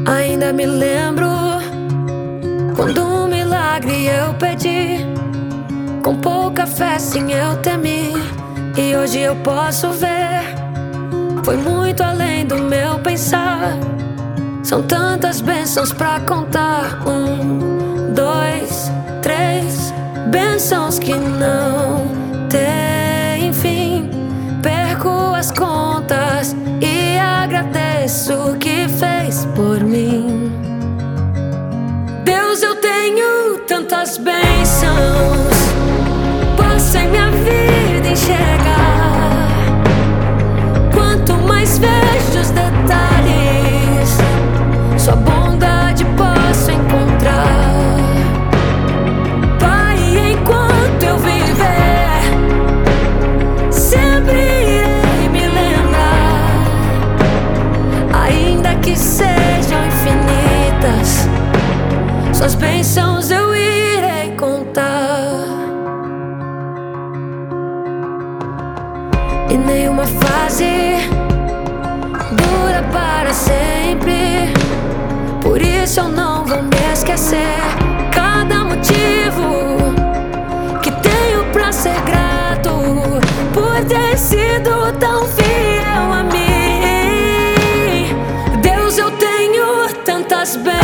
Ainda me lembro quando um milagre eu pedi, com pouca fé sim eu temi. E hoje eu posso ver, foi muito além do meu pensar. São tantas bênçãos pra contar. 1, 2, 3 bênçãos que não têm fim. Perco as contas e agradeço o que fez por mim. Deus, eu tenho tantas bênçãos, posso em minha vida enxergar. Quanto mais vejo os detalhes, sua bondade posso encontrar. Pai, enquanto eu viver, sempre irei me lembrar. Ainda que sejam infinitas, suas bênçãos eu irei contar. E nenhuma fase dura para sempre, por isso eu não vou me esquecer. Cada motivo que tenho pra ser grato, por ter sido tão fiel a mim. Deus, eu tenho tantas bênçãos,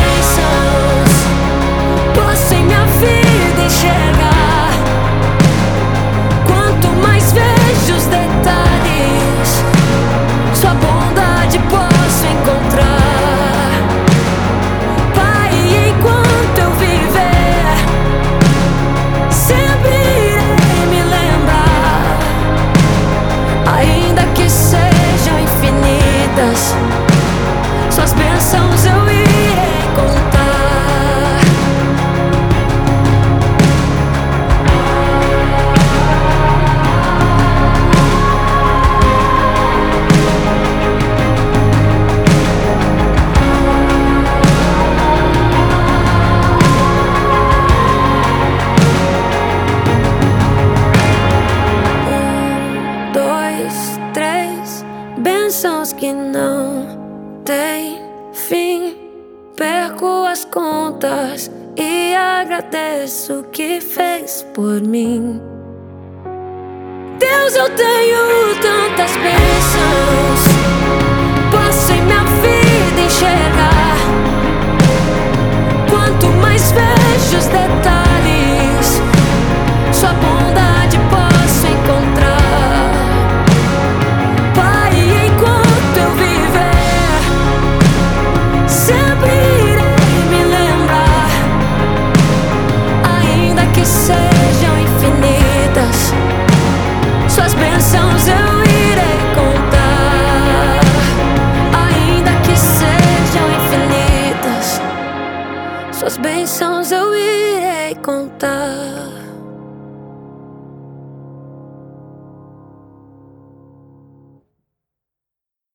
posso em minha vida enxergar. Quanto mais vejo os detalhes, sua bondade posso encontrar. Pai, enquanto eu viver, sempre irei me lembrar. Ainda que sejam infinitas, suas bênçãos eu irei contar. Bênçãos que não têm fim. Perco as contas e agradeço o que fez por mim. Deus, eu tenho tantas bênçãos, posso em minha vida enxergar. Quanto mais vejo os detalhes, sua bondade posso encontrar. Sejam infinitas, suas bênçãos eu irei contar. Ainda que sejam infinitas, suas bênçãos eu irei contar.